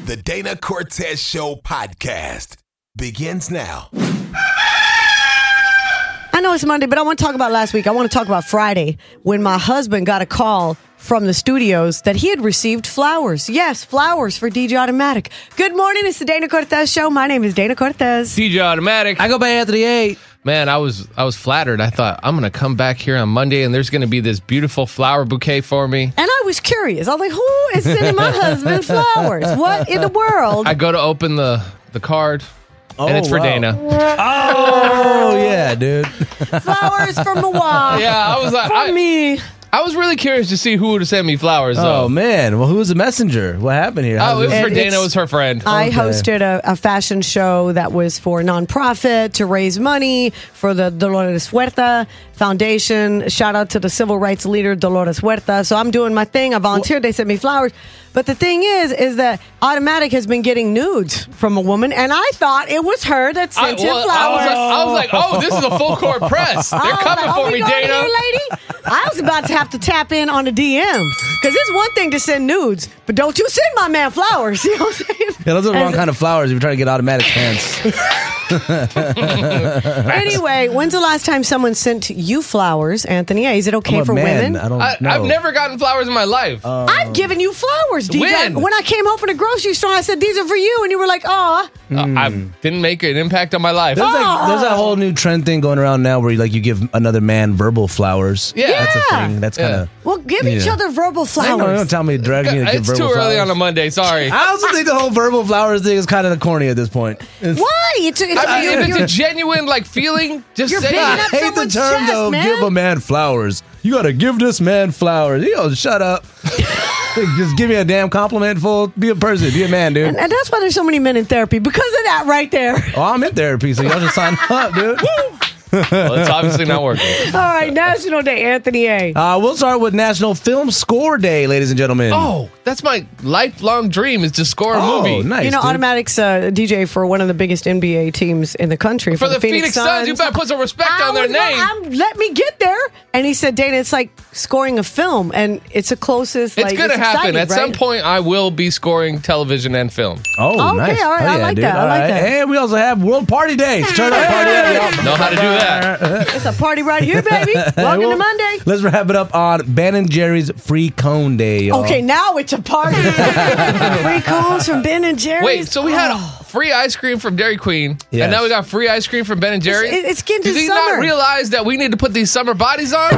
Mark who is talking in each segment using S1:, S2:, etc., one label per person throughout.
S1: The Dana Cortez Show podcast begins now.
S2: I know it's Monday, but I want to talk about last week. I want to talk about Friday when my husband got a call from the studios that he had received flowers. Yes, flowers for DJ Automatic. Good morning. It's the Dana Cortez Show. My name is Dana Cortez.
S3: DJ Automatic.
S4: I go by Anthony A.
S3: Man, I was flattered. I thought, I'm going to come back here on Monday and there's going to be this beautiful flower bouquet for me.
S2: And I was curious. I was like, who is sending my husband flowers? What in the world?
S3: I go to open the card, and it's for Dana.
S4: Oh, yeah, dude.
S2: Flowers from Milwaukee.
S3: Yeah, I was like,
S2: For me.
S3: I was really curious to see who would send me flowers, though.
S4: Oh, man. Well, who was the messenger? What happened here?
S3: Oh, it was for
S2: And
S3: Dana. It was her friend.
S2: I hosted a fashion show that was for nonprofit to raise money for the Dolores Huerta Foundation. Shout out to the civil rights leader, Dolores Huerta. So I'm doing my thing. I volunteered. They sent me flowers. But the thing is that Automatic has been getting nudes from a woman, and I thought it was her that sent him flowers.
S3: I was like, oh, this is a full court press. They're coming for me, Dana.
S2: Here, lady? I was about to have to tap in on the DMs because it's one thing to send nudes, but don't you send my man flowers. You know what I'm saying?
S4: Yeah, those are the wrong kind of flowers if you're trying to get Automatic pants.
S2: Anyway, when's the last time someone sent you flowers, Anthony? Is it okay
S4: I'm a
S2: for
S4: man.
S2: women?
S4: I don't know.
S3: I've never gotten flowers in my life.
S2: I've given you flowers, DJ.
S3: When?
S2: When I came home from the grocery store, I said, these are for you. And you were like, aw.
S3: I didn't make an impact on my life.
S4: There's that whole new trend thing going around now where you give another man verbal flowers.
S3: Yeah.
S4: That's a thing. That's kind of...
S2: Well, give each other verbal flowers.
S4: Don't tell me to drag me to give
S3: It's
S4: verbal
S3: too
S4: flowers.
S3: early on a Monday. Sorry.
S4: I also think the whole verbal flowers thing is kind of corny at this point.
S2: Why? It's
S3: I mean, if it's a genuine feeling, just
S2: You're
S3: say
S2: picking
S3: it.
S2: up
S4: I hate the
S2: someone's
S4: term,
S2: chest,
S4: though.
S2: man.
S4: Give a man flowers. You got to give this man flowers. Shut up. Just give me a damn compliment. Be a person. Be a man, dude.
S2: And that's why there's so many men in therapy, because of that right there.
S4: Oh, I'm in therapy, so y'all just sign up, dude.
S3: Well, it's obviously not working.
S2: All right, National Day, Anthony A.
S4: We'll start with National Film Score Day, ladies and gentlemen.
S3: Oh, that's my lifelong dream is to score a movie.
S4: Nice,
S2: You know,
S4: dude.
S2: Automatic's DJ for one of the biggest NBA teams in the country.
S3: For the Phoenix Suns, you better put some respect on their name.
S2: Let me get there. And he said, Dana, it's like scoring a film, and it's the closest.
S3: It's going to happen.
S2: exciting,
S3: At some point, I will be scoring television and film.
S4: Oh,
S2: Okay,
S4: nice.
S2: all right,
S4: Oh,
S2: I
S4: yeah,
S2: like
S4: dude.
S2: that, I
S4: All
S2: like that.
S4: And we also have World Party Day. Turn up, party up, y'all.
S3: Know how to do that.
S2: It's a party right here, baby. Welcome to Monday.
S4: Let's wrap it up on Ben & Jerry's Free Cone Day, y'all.
S2: Okay, now it's a party. Free cones from Ben and Jerry's.
S3: Wait, so we had free ice cream from Dairy Queen,
S4: Yes.
S3: and now we got free ice cream from Ben & Jerry's?
S2: It's getting to
S3: Did he
S2: summer.
S3: not realize that we need to put these summer bodies on?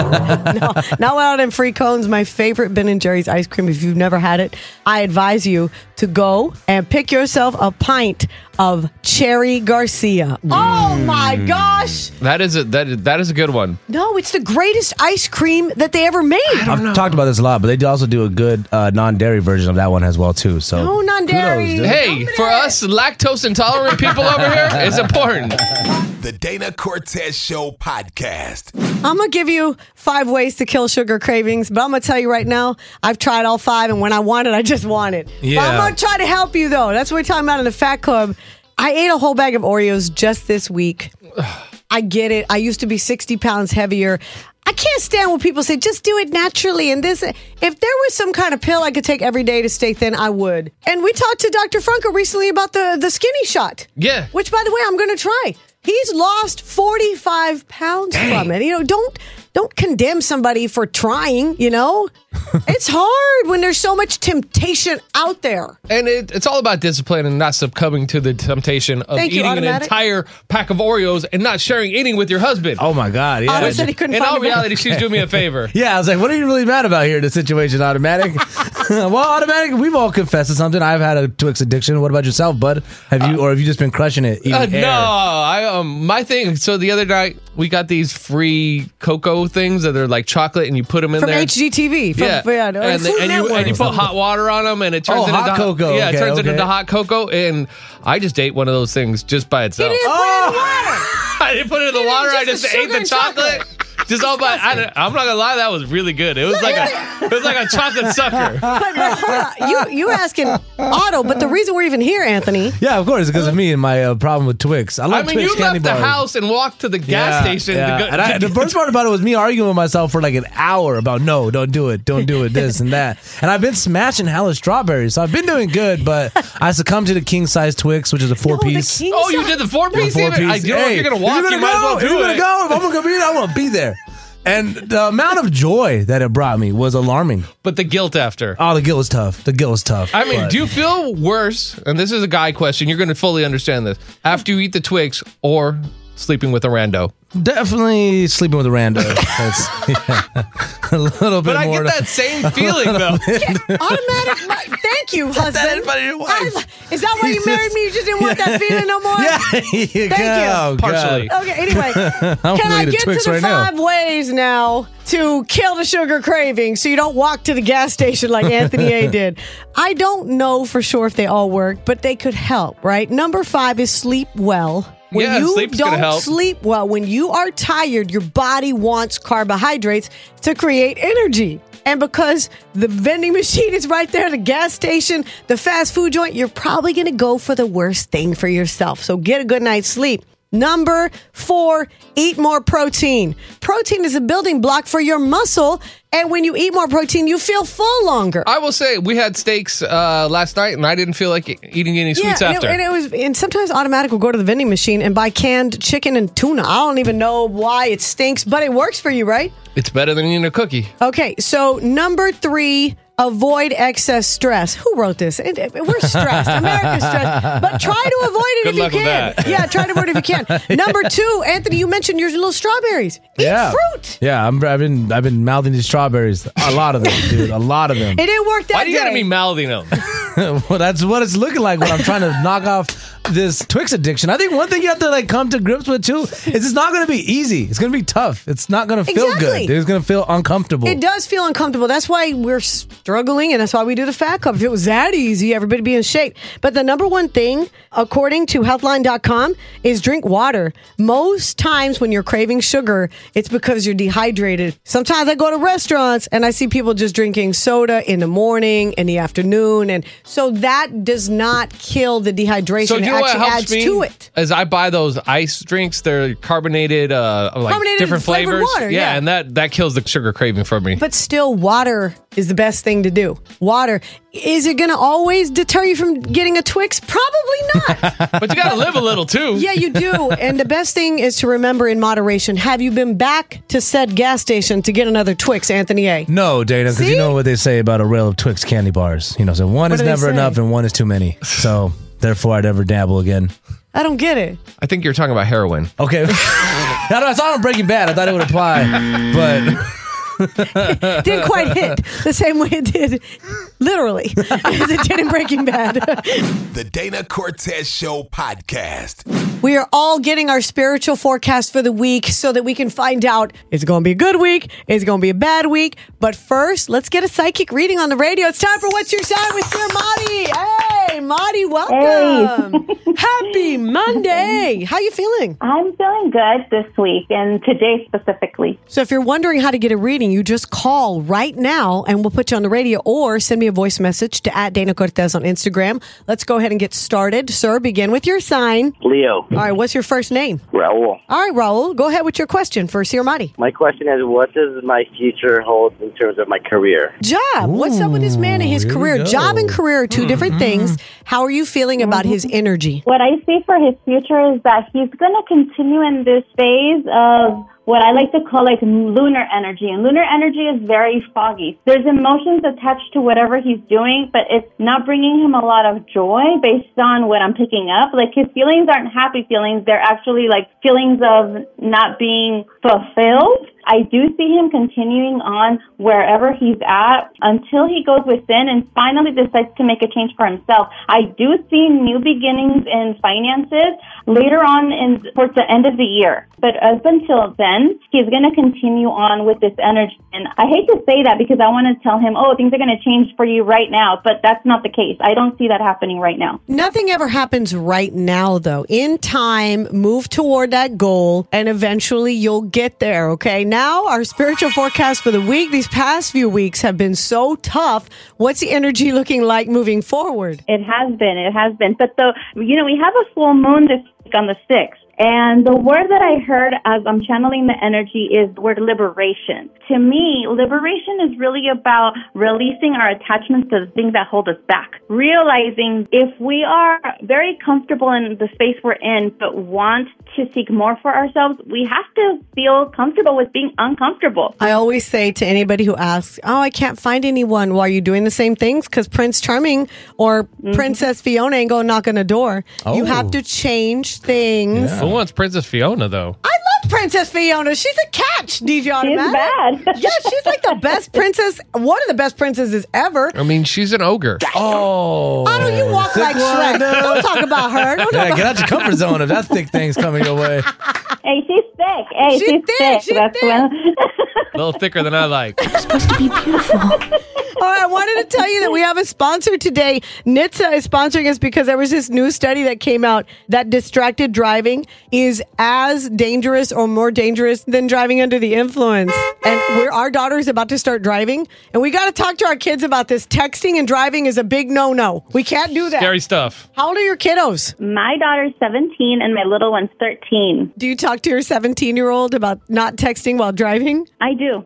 S2: Now out in free cones, my favorite Ben and Jerry's ice cream. If you've never had it, I advise you to go and pick yourself a pint of Cherry Garcia. Oh my gosh!
S3: That is a good one.
S2: No, it's the greatest ice cream that they ever made.
S4: I've talked about this a lot, but they also do a good non-dairy version of that one as well, too. So
S2: No, non-dairy.
S4: kudos, dude.
S3: Hey, for us lactose intolerant people over here, it's important.
S1: The Dana Cortez Show podcast.
S2: I'm going to give you 5 ways to kill sugar cravings, but I'm going to tell you right now, I've tried all 5, and when I want it, I just want it.
S4: Yeah.
S2: But I'm going to try to help you, though. That's what we're talking about in the Fat Club. I ate a whole bag of Oreos just this week. I get it. I used to be 60 pounds heavier. I can't stand when people say, just do it naturally. And this, if there was some kind of pill I could take every day to stay thin, I would. And we talked to Dr. Franco recently about the skinny shot.
S3: Yeah.
S2: Which, by the way, I'm going to try. He's lost 45 pounds from it. You know, don't condemn somebody for trying, you know? It's hard when there's so much temptation out there.
S3: And it's all about discipline and not succumbing to the temptation of
S2: Thank you,
S3: eating an
S2: Automatic.
S3: entire pack of Oreos and not sharing eating with your husband.
S4: Oh, my God. Yeah.
S2: Otto said he couldn't
S3: In
S2: find
S3: all
S2: a man.
S3: reality, she's doing me a favor.
S4: Yeah, I was like, what are you really mad about here in this situation, Automatic? Well, Automatic, we've all confessed to something. I've had a Twix addiction. What about yourself, bud? Have you just been crushing it? Eating air?
S3: No, my thing. So the other night we got these free cocoa things that are like chocolate, and you put them in
S2: From
S3: there.
S2: HGTV. From,
S3: and you put hot water on them, and it turns into
S4: hot cocoa.
S3: Yeah, it
S4: Okay,
S3: turns
S4: okay.
S3: into hot cocoa. And I just ate one of those things just by itself.
S2: He didn't put it in water.
S3: I didn't put it in the
S2: It is
S3: water. I
S2: just
S3: just
S2: the
S3: ate
S2: sugar
S3: the
S2: and
S3: chocolate. Just all by. I'm not gonna lie, that was really good. It was like a chocolate sucker.
S2: But hold on. You asking Otto, but the reason we're even here, Anthony.
S4: Yeah, of course, because of me and my problem with Twix. I love Twix
S3: you
S4: candy
S3: left the
S4: bars.
S3: house and walked to the gas station.
S4: And the first part about it was me arguing with myself for like an hour about no, don't do it, this and that. And I've been smashing hella strawberries, so I've been doing good. But I succumbed to the king size Twix, which is a 4-piece.
S3: Oh, you did the 4-piece?
S4: The 4-piece.
S3: If you're gonna walk, you might as well do it.
S4: If you're gonna go, if I'm gonna be there, I want to be there. And the amount of joy that it brought me was alarming.
S3: But the guilt after.
S4: Oh, the guilt was tough.
S3: I mean, do you feel worse? And this is a guy question. You're going to fully understand this. After you eat the Twix or sleeping with a rando?
S4: Definitely sleeping with a rando. That's a little bit more.
S3: But I get that same feeling, though.
S2: Automatic. Thank you, husband. Is that why you married me? You just didn't want that feeling no more?
S4: Yeah.
S2: Thank you.
S3: Partially.
S2: Okay, anyway. Can I get to the 5 ways now to kill the sugar craving so you don't walk to the gas station like Anthony A. did? I don't know for sure if they all work, but they could help, right? Number 5 is sleep well. When you
S3: sleep's gonna
S2: don't
S3: help.
S2: sleep well, when you are tired, your body wants carbohydrates to create energy. And because the vending machine is right there, the gas station, the fast food joint, you're probably going to go for the worst thing for yourself. So get a good night's sleep. Number 4, eat more protein. Protein is a building block for your muscle. And when you eat more protein, you feel full longer.
S3: I will say we had steaks last night, and I didn't feel like eating any sweets after.
S2: And sometimes Automatic will go to the vending machine and buy canned chicken and tuna. I don't even know why it stinks, but it works for you, right?
S3: It's better than eating a cookie.
S2: Okay, so number 3, avoid excess stress. Who wrote this? We're stressed. America's stressed. But try to avoid it if you can. Yeah, try to avoid it if you can. Number 2, Anthony, you mentioned your little strawberries. Eat fruit.
S4: Yeah, I've been mouthing these strawberries. A lot of them, dude. A lot of them.
S2: It didn't work that day.
S3: Why do you gotta be mouthing them?
S4: Well, that's what it's looking like when I'm trying to knock off this Twix addiction. I think one thing you have to come to grips with too is it's not going to be easy. It's going to be tough. It's not going to feel good. It's going to feel uncomfortable.
S2: It does feel uncomfortable. That's why we're struggling, and that's why we do the Fat Cup. If it was that easy, everybody would be in shape. But the number one thing, according to Healthline.com, is drink water. Most times when you're craving sugar, it's because you're dehydrated. Sometimes I go to restaurants and I see people just drinking soda in the morning, in the afternoon, and so that does not kill the dehydration.
S3: So
S2: it actually adds to it.
S3: As I buy those ice drinks, they're carbonated, different flavors.
S2: Water, yeah,
S3: and that kills the sugar craving for me.
S2: But still, water is the best thing to do. Water. Is it going to always deter you from getting a Twix? Probably not.
S3: But you got to live a little too.
S2: Yeah, you do. And the best thing is to remember in moderation. Have you been back to said gas station to get another Twix, Anthony A?
S4: No, Dana, because you know what they say about a rail of Twix candy bars. So one is never enough and one is too many. So therefore, I'd never dabble again.
S2: I don't get it.
S3: I think you're talking about heroin.
S4: Okay. I saw it on Breaking Bad. I thought it would apply, but...
S2: Didn't quite hit the same way it did, literally, as it did in Breaking Bad.
S1: The Dana Cortez Show podcast.
S2: We are all getting our spiritual forecast for the week so that we can find out it's going to be a good week, it's going to be a bad week. But first, let's get a psychic reading on the radio. It's time for What's Your Sign with Sir Marty. Hey, Marty, welcome. Hey. Happy Monday. How you feeling?
S5: I'm feeling good this week and today specifically.
S2: So if you're wondering how to get a reading, you just call right now and we'll put you on the radio, or send me a voice message to @DanaCortez on Instagram. Let's go ahead and get started. Sir, begin with your sign.
S6: Leo.
S2: All right, what's your first name?
S6: Raul.
S2: All right, Raul, go ahead with your question for Sir Marty.
S6: My question is, what does my future hold in terms of my career?
S2: Job. What's up with this man and his career? Job and career are two different things. How are you feeling about his energy?
S5: What I see for his future is that he's going to continue in this phase of what I like to call lunar energy. And lunar energy is very foggy. There's emotions attached to whatever he's doing, but it's not bringing him a lot of joy based on what I'm picking up. His feelings aren't happy feelings. They're actually feelings of not being fulfilled. I do see him continuing on wherever he's at until he goes within and finally decides to make a change for himself. I do see new beginnings in finances later on towards the end of the year. But up until then, he's going to continue on with this energy. And I hate to say that because I want to tell him, things are going to change for you right now. But that's not the case. I don't see that happening right now.
S2: Nothing ever happens right now, though. In time, move toward that goal, and eventually you'll get there, okay? now our spiritual forecast for the week. These past few weeks have been so tough. What's the energy looking like moving forward?
S5: It has been. But we have a full moon this week on the 6th. And the word that I heard as I'm channeling the energy is the word liberation. To me, liberation is really about releasing our attachments to the things that hold us back. Realizing if we are very comfortable in the space we're in, but want to seek more for ourselves, we have to feel comfortable with being uncomfortable.
S2: I always say to anybody who asks, I can't find anyone. Well, are you doing the same things? Because Prince Charming or Princess Fiona ain't going to knock on the door. You have to change things.
S3: Who wants Princess Fiona, though?
S2: I love Princess Fiona. She's a catch, DJ Automatic.
S5: She's bad.
S2: Yeah, she's like the best princess, one of the best princesses ever.
S3: I mean, she's an ogre.
S4: Oh.
S2: Why don't you walk like Shrek? Don't talk about her. Don't talk
S4: Yeah,
S2: about
S4: get out your comfort zone if that thick thing's coming your way.
S5: Hey, she's thick. Hey,
S2: She's thick. She's
S5: That's
S2: thick.
S3: A little thicker than I like.
S2: All right, I wanted to tell you that we have a sponsor today. NHTSA is sponsoring us because there was this new study that came out that distracted driving is as dangerous or more dangerous than driving under the influence. And our daughter is about to start driving, and we got to talk to our kids about this. Texting and driving is a big no-no. We can't do that.
S3: Scary stuff.
S2: How old are your kiddos?
S5: My daughter's 17 and my little one's 13.
S2: Do you talk to your 17-year-old about not texting while driving?
S5: I do,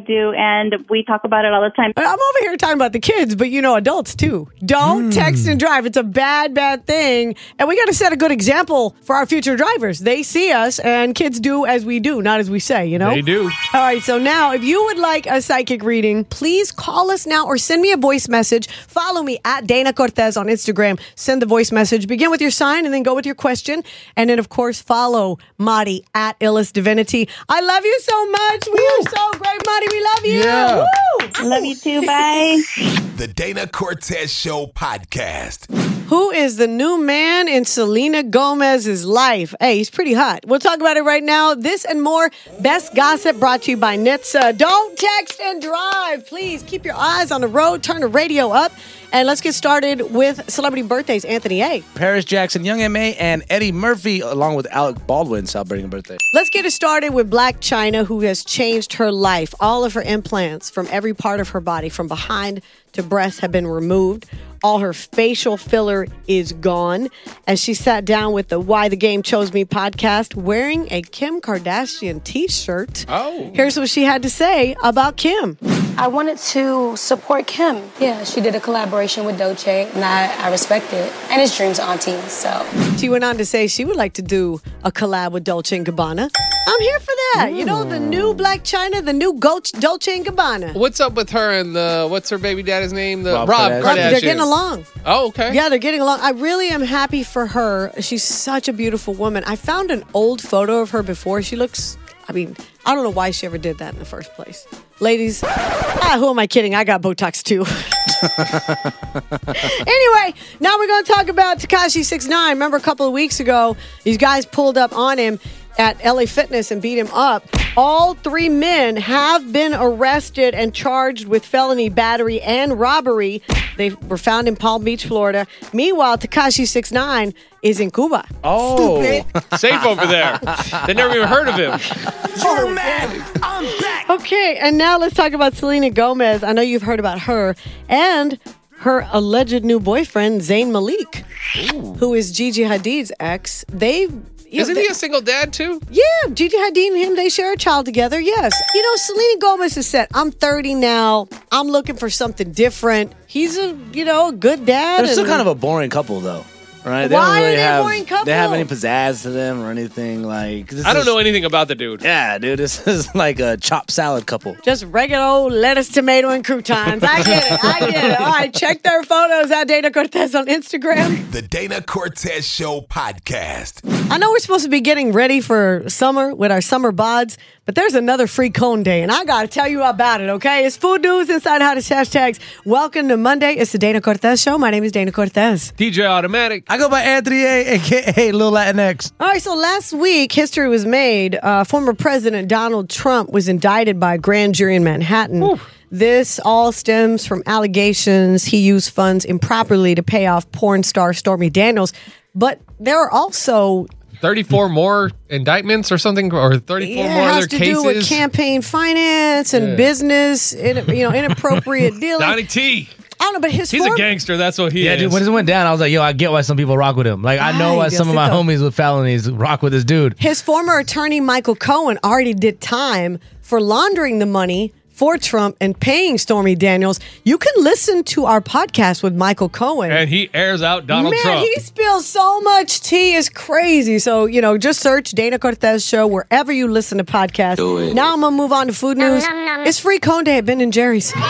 S5: and we talk about it all the time.
S2: I'm over here talking about the kids, but adults too. Don't text and drive. It's a bad, bad thing. And we got to set a good example for our future drivers. They see us, and kids do as we do, not as we say,
S3: They do.
S2: All right, so now if you would like a psychic reading, please call us now or send me a voice message. Follow me at Dana Cortez on Instagram. Send the voice message. Begin with your sign and then go with your question. And then, of course, follow Madi at Illest Divinity. I love you so much. We are so great, Madi. We love you.
S4: Yeah.
S2: Woo!
S5: Love you too. Bye.
S1: The Dana Cortez Show podcast.
S2: Who is the new man in Selena Gomez's life? Hey, he's pretty hot. We'll talk about it right now. This and more best gossip brought to you by NHTSA. Don't text and drive. Please keep your eyes on the road. Turn the radio up. And let's get started with celebrity birthdays. Anthony A.
S7: Paris Jackson, Young M.A., and Eddie Murphy, along with Alec Baldwin, celebrating a birthday.
S2: Let's get it started with Blac Chyna, who has changed her life. All of her implants from every part of her body, from behind to breast, have been removed. All her facial filler is gone. As she sat down with the Why the Game Chose Me podcast wearing a Kim Kardashian t-shirt.
S3: Oh.
S2: Here's what she had to say about Kim.
S8: I wanted to support Kim. Yeah, she did a collaboration with Dolce, and I respect it. And it's Dream's auntie, so.
S2: She went on to say she would like to do a collab with Dolce & Gabbana. I'm here for that. The new Blac Chyna, the new Dolce & Gabbana.
S3: What's up with her and what's her baby daddy's name?
S7: Rob
S3: Rob
S7: Kardashian.
S3: Kardashian.
S2: They're getting along.
S3: Oh, okay.
S2: Yeah, they're getting along. I really am happy for her. She's such a beautiful woman. I found an old photo of her before. She looks, I don't know why she ever did that in the first place. Ladies, who am I kidding? I got Botox too. Anyway, now we're going to talk about Tekashi 6ix9ine. Remember a couple of weeks ago, these guys pulled up on him at LA Fitness and beat him up. All three men have been arrested and charged with felony battery and robbery. They were found in Palm Beach, Florida. Meanwhile, Tekashi 6ix9ine is in Cuba.
S7: Oh.
S3: Safe over there. They never even heard of him.
S1: You're mad. I'm back.
S2: Okay, and now let's talk about Selena Gomez. I know you've heard about her and her alleged new boyfriend, Zayn Malik, who is Gigi Hadid's ex.
S3: Isn't he a single dad too?
S2: Yeah, Gigi Hadid and him, they share a child together, yes. Selena Gomez has said, I'm 30 now. I'm looking for something different. He's a good dad.
S7: They're still kind of a boring couple, though. Right?
S2: Why are they a boring couple?
S7: They have any pizzazz to them or anything like.
S3: I don't know anything about the dude.
S7: Yeah, dude, this is like a chopped salad couple.
S2: Just regular old lettuce, tomato, and croutons. I get it. All right, check their photos at Dana Cortez on Instagram.
S1: The Dana Cortez Show podcast.
S2: I know we're supposed to be getting ready for summer with our summer bods, but there's another free cone day, and I got to tell you about it, okay? It's food news inside Hottest Hashtags. Welcome to Monday. It's the Dana Cortez Show. My name is Dana Cortez.
S3: DJ Automatic.
S4: I go by Anthony A, a.k.a. Lil Latinx.
S2: All right, so last week, history was made. Former President Donald Trump was indicted by a grand jury in Manhattan. Ooh. This all stems from allegations he used funds improperly to pay off porn star Stormy Daniels. But there are also
S3: 34 more indictments or something, or 34
S2: Yeah,
S3: more
S2: it
S3: other
S2: has to do with
S3: cases.
S2: campaign finance and business, inappropriate dealing.
S3: Donnie T.
S2: I don't know, but his
S3: He's a gangster. That's what he
S4: Yeah,
S3: is.
S4: dude, when it went down, I was like, yo, I get why some people rock with him. Like, I know why
S2: Ay,
S4: some of my
S2: Diosito.
S4: homies with felonies rock with this dude.
S2: His former attorney, Michael Cohen, already did time for laundering the money for Trump and paying Stormy Daniels. You can listen to our podcast with Michael Cohen.
S3: And he airs out Donald
S2: Man,
S3: Trump.
S2: he spills so much tea. It's crazy. So, just search Dana Cortez Show wherever you listen to podcasts. Now I'm going to move on to food news. It's Free Cone Day at Ben & Jerry's. Stand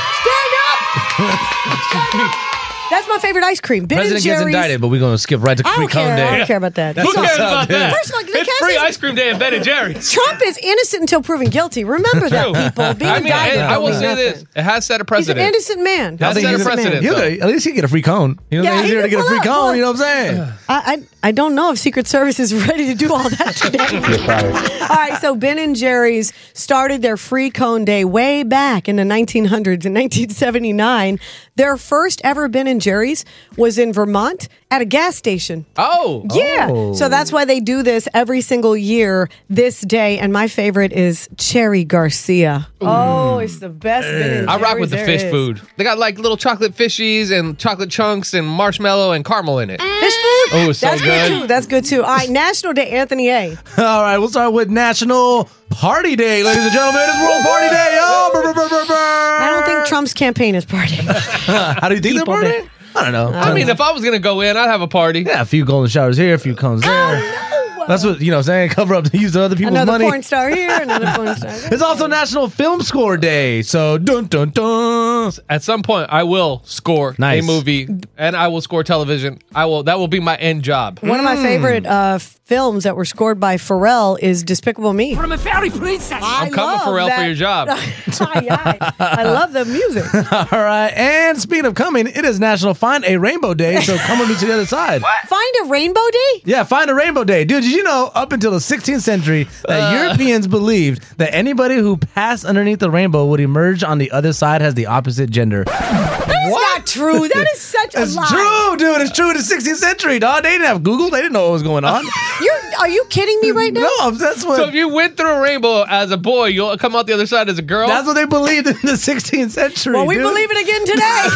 S2: up! That's my favorite ice cream. Ben &
S4: President
S2: Jerry's.
S4: gets indicted, but we're going to skip right to
S2: I
S4: Free
S2: don't care.
S4: Cone
S2: I
S4: Day.
S2: don't care about that.
S3: Who cares about that?
S2: First of all,
S3: It's free ice cream day at Ben & Jerry's.
S2: Trump is innocent until proven guilty. Remember that, people. Being
S3: I mean,
S2: indicted
S3: I
S2: don't
S3: will
S2: mean
S3: say
S2: nothing.
S3: this. It has set a
S2: He's an
S3: precedent.
S2: innocent man.
S3: That's
S2: He's an
S3: set a
S2: innocent
S3: precedent.
S2: man.
S4: At least he get a free cone. You know what
S2: Yeah,
S4: I'm saying? He's
S2: he
S4: here to
S2: can
S4: get a
S2: pull
S4: free
S2: up,
S4: cone.
S2: pull
S4: You know what I'm saying?
S2: I don't know if Secret Service is ready to do all that today. All right, so Ben & Jerry's started their free cone day way back in the 1900s. In 1979, their first ever Ben & Jerry's was in Vermont at a gas station.
S3: Oh.
S2: Yeah. So that's why they do this every single year this day. And my favorite is Cherry Garcia. Oh, it's the best Ben & Jerry's
S3: I rock with the
S2: there
S3: fish
S2: is.
S3: food. They got like little chocolate fishies and chocolate chunks and marshmallow and caramel in it.
S2: Fish food?
S3: Oh, it's so
S2: That's
S3: good.
S2: too. That's good too. All right, National Day, Anthony A.
S4: All right, we'll start with National Party Day, ladies and gentlemen. It's World Party Day. Yo, brr, brr, brr, brr, brr.
S2: I don't think Trump's campaign is partying.
S4: How do you think they're
S2: People
S4: partying?
S2: bit.
S4: I don't know.
S3: I mean, if I was going to go in, I'd have a party.
S4: yeah, a few golden showers here, a few cones there. That's what, what I'm saying. Cover up to use other people's
S2: Another
S4: money.
S2: porn star here, another porn star there.
S4: It's also National Film Score Day. So, dun, dun, dun.
S3: At some point, I will score
S4: Nice.
S3: a movie, and I will score television. That will be my end job.
S2: One of my favorite films that were scored by Pharrell is Despicable Me.
S9: I'm a fairy princess.
S3: I'm coming, Pharrell, for your job.
S2: I love the music.
S4: All right. And speaking of coming, it is National Find a Rainbow Day. So, come with me to the other side.
S2: Find a Rainbow Day?
S4: Yeah, Find a Rainbow Day. Dude, did you know up until the 16th century that Europeans believed that anybody who passed underneath the rainbow would emerge on the other side as the opposite gender?
S2: That's not true. That is such a
S4: It's
S2: lie.
S4: true, dude. It's true in the 16th century, dog. They didn't have Google. They didn't know what was going on.
S2: Are you kidding me right now?
S4: No, that's what.
S3: So if you went through a rainbow as a boy, you'll come out the other side as a girl?
S4: That's what they believed in the 16th century.
S2: Well, we
S4: dude.
S2: believe it again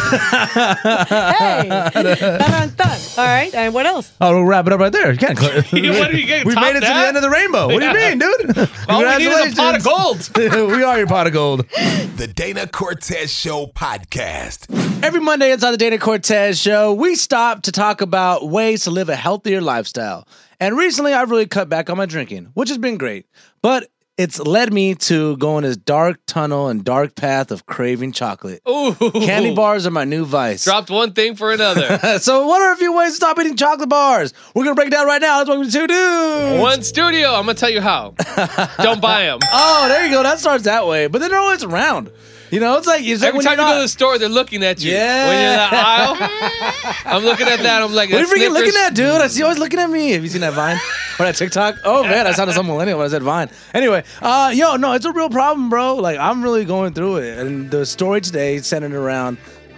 S2: today. Hey. Dun, dun. All right. And what else?
S4: Oh, we'll wrap it up right there. You can't.
S3: What are you getting?
S4: We made it to the end of the rainbow. What do you mean, dude?
S3: All we need is a pot of gold.
S4: We are your pot of gold.
S1: The Dana Cortez Show podcast.
S7: Every Monday inside the Dana Cortez Show, we stop to talk about ways to live a healthier lifestyle. And recently, I've really cut back on my drinking, which has been great. But it's led me to go in this dark tunnel and dark path of craving chocolate.
S3: Ooh.
S7: Candy bars are my new vice.
S3: Dropped one thing for another.
S7: So what are a few ways to stop eating chocolate bars? We're going to break it down right now. That's what we're going to do.
S3: One studio. I'm going to tell you how. Don't buy them.
S7: Oh, there you go. That starts that way. But then they're always around. You know, it's like
S3: Every
S7: when
S3: time you
S7: you're
S3: go to
S7: not-
S3: the store, they're looking at you.
S7: Yeah.
S3: When you're in that aisle, I'm looking at that. I'm like,
S7: What are you
S3: that's
S7: freaking looking
S3: Snickers.
S7: at, dude? I see you always looking at me. Have you seen that Vine? Or that TikTok? Oh, man, I sounded some millennial when I said Vine. Anyway, no, it's a real problem, bro. Like, I'm really going through it. And the story today is centered around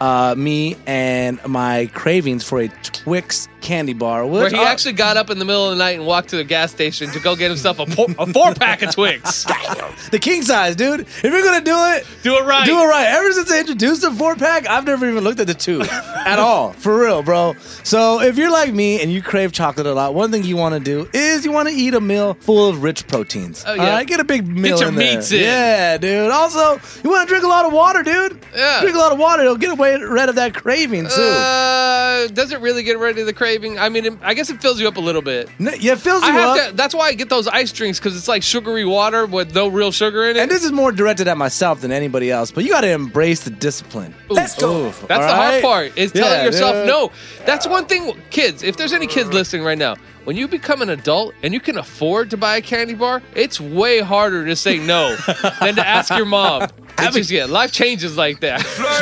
S7: me and my cravings for a Twix candy bar.
S3: Where he actually got up in the middle of the night and walked to the gas station to go get himself a 4-pack of Twix.
S7: the king size, dude. If you're going to do it,
S3: Do it right.
S7: do it right. Ever since they introduced the 4-pack, I've never even looked at the 2 at all. For real, bro. So if you're like me and you crave chocolate a lot, one thing you want to do is you want to eat a meal full of rich proteins.
S3: Oh, yeah.
S7: All right? Get a big meal
S3: your
S7: in there.
S3: meats in.
S7: Yeah, dude. Also, you want to drink a lot of water, dude.
S3: Yeah.
S7: Drink a lot of water. It'll get rid of that craving, too.
S3: Does it really get rid of the craving? I mean, I guess it fills you up a little bit.
S7: Yeah, it fills you
S3: I have
S7: up.
S3: to. That's why I get those ice drinks, because it's like sugary water with no real sugar in it.
S7: And this is more directed at myself than anybody else, but you got to embrace the discipline.
S3: Let's
S7: go.
S3: That's the hard part, is telling yourself
S7: dude.
S3: no. That's one thing, kids, if there's any kids listening right now, when you become an adult and you can afford to buy a candy bar, it's way harder to say no than to ask your mom. Life changes like that.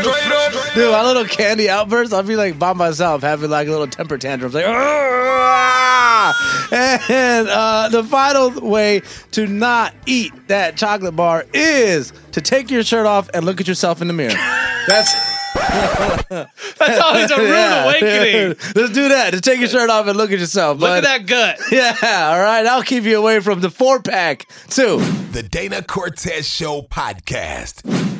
S7: Dude, my little candy outburst, I'll be like by myself having like a little temper tantrum. Like, "Argh!" And the final way to not eat that chocolate bar is to take your shirt off and look at yourself in the mirror.
S3: That's always a rude awakening.
S7: Let's do that. Just take your shirt off and look at yourself.
S3: Look at that gut.
S7: Yeah, all right. I'll keep you away from the 4-pack, too.
S1: The Dana Cortez Show podcast.